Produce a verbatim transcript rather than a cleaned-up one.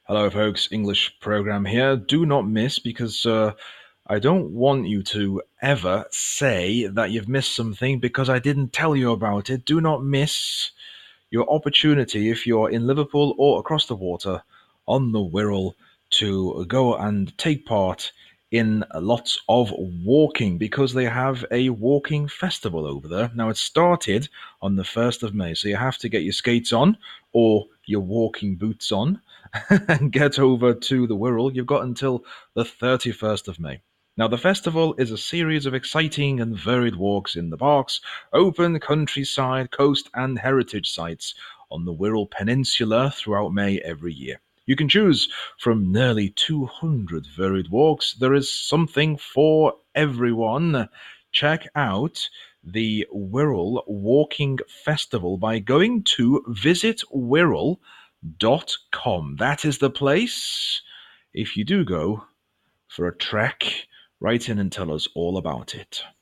Hello, folks. English program here. Do not miss because uh, I don't want you to ever say that you've missed something because I didn't tell you about it. Do not miss your opportunity if you're in Liverpool or across the water on the Wirral to go and take part in lots of walking because they have a walking festival over there. Now, it started on the first of May, so you have to get your skates on or your walking boots on and get over to the Wirral. You've got until the thirty-first of May. Now, the festival is a series of exciting and varied walks in the parks, open countryside, coast, and heritage sites on the Wirral Peninsula throughout May every year. You can choose from nearly two hundred varied walks. There is something for everyone. Check out the Wirral Walking Festival by going to visit wirral dot com. That is the place. If you do go for a trek, write in and tell us all about it.